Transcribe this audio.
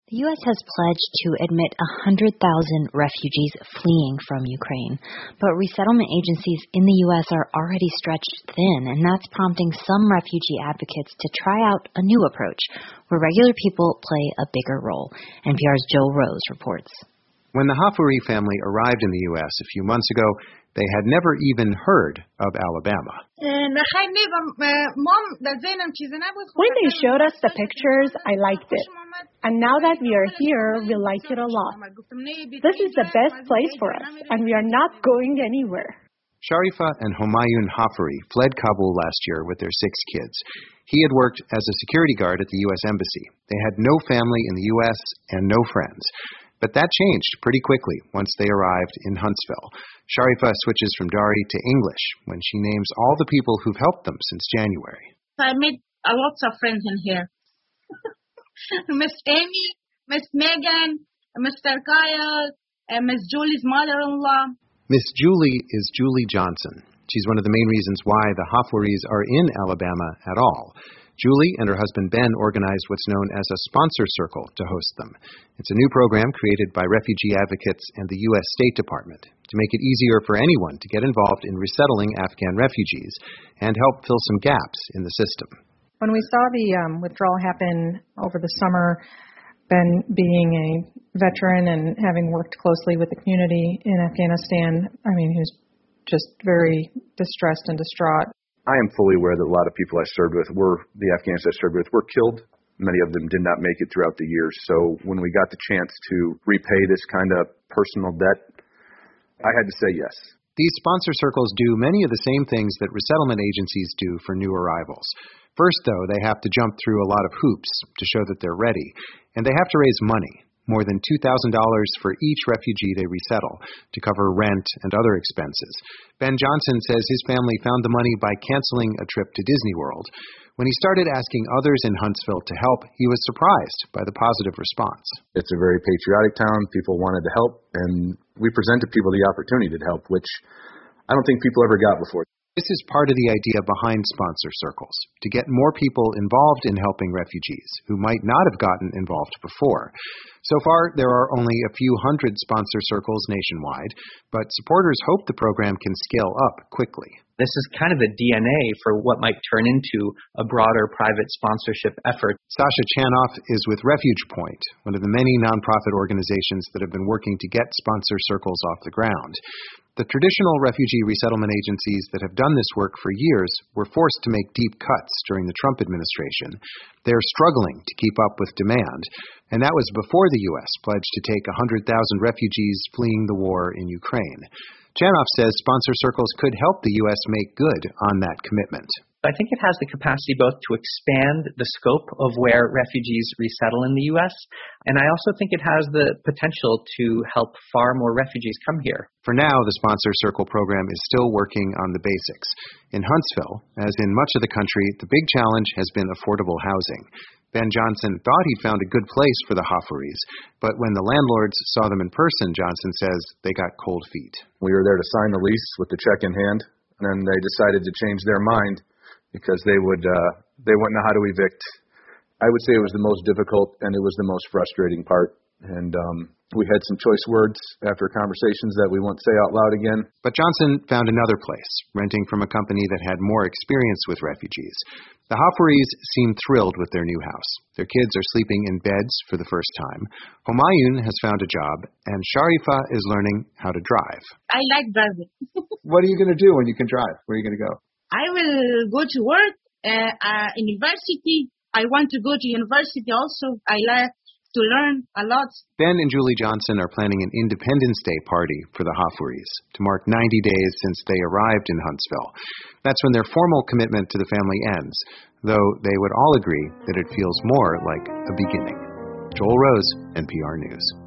The U.S. has pledged to admit 100,000 refugees fleeing from Ukraine, but resettlement agencies in the U.S. are already stretched thin, and that's prompting some refugee advocates to try out a new approach, where regular people play a bigger role. NPR's Jill Rose reports. When the Hafouri family arrived in the U.S. a few months ago, they had never even heard of Alabama. When they showed us the pictures, I liked it. And now that we are here, we like it a lot. This is the best place for us, and we are not going anywhere. Sharifa and Humayun Hafouri fled Kabul last year with their 6 kids. He had worked as a security guard at the U.S. Embassy. They had no family in the U.S. and no friends. But that changed pretty quickly once they arrived in Huntsville. Sharifa switches from Dari to English when she names all the people who've helped them since January. I made lots of friends in here. Miss Amy, Miss Megan, Mr. Kyle, and Miss Julie's mother-in-law. Miss Julie is Julie Johnson. She's one of the main reasons why the Hafouris are in Alabama at all. Julie and her husband Ben organized what's known as a sponsor circle to host them. It's a new program created by refugee advocates and the U.S. State Department to make it easier for anyone to get involved in resettling Afghan refugees and help fill some gaps in the system. When we saw the withdrawal happen over the summer, Ben being a veteran and having worked closely with the community in Afghanistan, he was just very distressed and distraught. I am fully aware that a lot of people I served with the Afghans I served with were killed. Many of them did not make it throughout the years. So when we got the chance to repay this kind of personal debt, I had to say yes. These sponsor circles do many of the same things that resettlement agencies do for new arrivals. First, though, they have to jump through a lot of hoops to show that they're ready. And they have to raise money, more than $2,000 for each refugee they resettle, to cover rent and other expenses. Ben Johnson says his family found the money by canceling a trip to Disney World. When he started asking others in Huntsville to help, he was surprised by the positive response. It's a very patriotic town. People wanted to help, and we presented people the opportunity to help, which I don't think people ever got before. This is part of the idea behind sponsor circles, to get more people involved in helping refugees who might not have gotten involved before. So far, there are only a few hundred sponsor circles nationwide, but supporters hope the program can scale up quickly. This is kind of the DNA for what might turn into a broader private sponsorship effort. Sasha Chanoff is with Refuge Point, one of the many nonprofit organizations that have been working to get sponsor circles off the ground. The traditional refugee resettlement agencies that have done this work for years were forced to make deep cuts during the Trump administration. They're struggling to keep up with demand, and that was before the U.S. pledged to take 100,000 refugees fleeing the war in Ukraine. Chanoff says sponsor circles could help the U.S. make good on that commitment. I think it has the capacity both to expand the scope of where refugees resettle in the U.S., and I also think it has the potential to help far more refugees come here. For now, the Sponsor Circle program is still working on the basics. In Huntsville, as in much of the country, the big challenge has been affordable housing. Ben Johnson thought he'd found a good place for the Hafouris, but when the landlords saw them in person, Johnson says they got cold feet. We were there to sign the lease with the check in hand, and then they decided to change their mind because they wouldn't know how to evict. I would say it was the most difficult and it was the most frustrating part. And we had some choice words after conversations that we won't say out loud again. But Johnson found another place, renting from a company that had more experience with refugees. The Hafouris seem thrilled with their new house. Their kids are sleeping in beds for the first time. Humayun has found a job, and Sharifa is learning how to drive. I like driving. What are you going to do when you can drive? Where are you going to go? I will go to work, university. I want to go to university also. I like to learn a lot. Ben and Julie Johnson are planning an Independence Day party for the Hafouris to mark 90 days since they arrived in Huntsville. That's when their formal commitment to the family ends, though they would all agree that it feels more like a beginning. Joel Rose, NPR News.